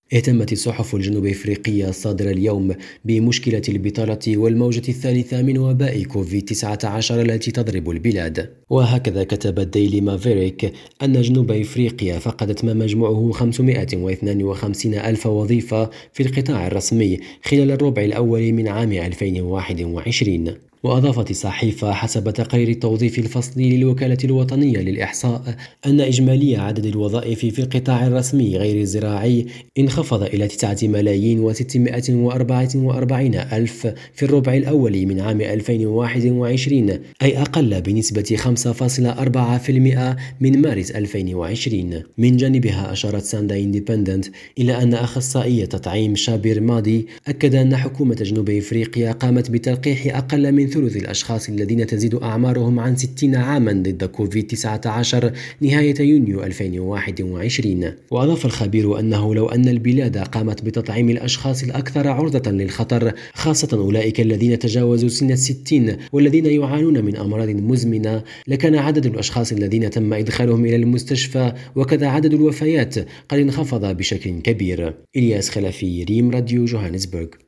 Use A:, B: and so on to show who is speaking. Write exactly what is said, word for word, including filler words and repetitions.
A: اهتمت الصحف الجنوب أفريقية الصادرة اليوم بمشكلة البطالة والموجة الثالثة من وباء كوفيد تسعة عشر التي تضرب البلاد. وهكذا كتب الديلي مافيريك أن جنوب أفريقيا فقدت ما مجموعه خمسمائة واثنين وخمسين ألف وظيفة في القطاع الرسمي خلال الربع الأول من عام ألفين وواحد وعشرين. وأضافت الصحيفة حسب تقرير التوظيف الفصلي للوكالة الوطنية للإحصاء أن إجمالي عدد الوظائف في القطاع الرسمي غير الزراعي انخفض إلى تسعة ملايين وستمائة وأربعة وأربعين ألف في الربع الأول من عام ألفين وواحد وعشرين، أي أقل بنسبة خمسة فاصلة أربعة بالمئة من مارس ألفين وعشرين. من جانبها أشارت ساندا إنديبندنت إلى أن أخصائي تطعيم شابير مادي أكد أن حكومة جنوب أفريقيا قامت بتلقيح أقل من ثلث الأشخاص الذين تزيد أعمارهم عن ستين عاما ضد كوفيد تسعة عشر نهاية يونيو ألفين وواحد وعشرين. وأضاف الخبير أنه لو أن البلاد قامت بتطعيم الأشخاص الأكثر عرضة للخطر، خاصة أولئك الذين تجاوزوا سن الستين والذين يعانون من أمراض مزمنة، لكان عدد الأشخاص الذين تم إدخالهم إلى المستشفى وكذا عدد الوفيات قد انخفض بشكل كبير. إلياس خلفي، ريم راديو، جوهانسبرغ.